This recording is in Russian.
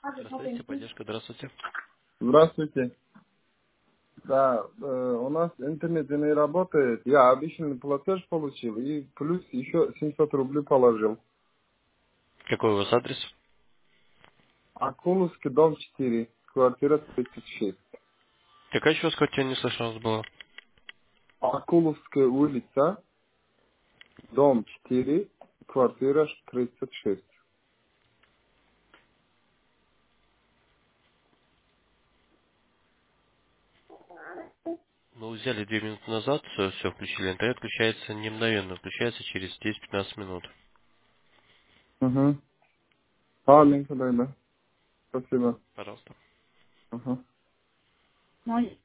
Здравствуйте, поддержка, здравствуйте. Здравствуйте. Да, у нас интернет не работает. Я обещанный платеж получил и плюс еще 700 рублей положил. Какой у вас адрес? Акуловский, дом 4, квартира 36. Какая еще раз квартира не слышно у вас было? Акуловская улица, дом 4, квартира 36. Мы взяли 2 минуты назад, все включили. Интернет включается не мгновенно, включается через 10-15 минут. Угу. Ладненько, тогда. Спасибо. Пожалуйста. Угу.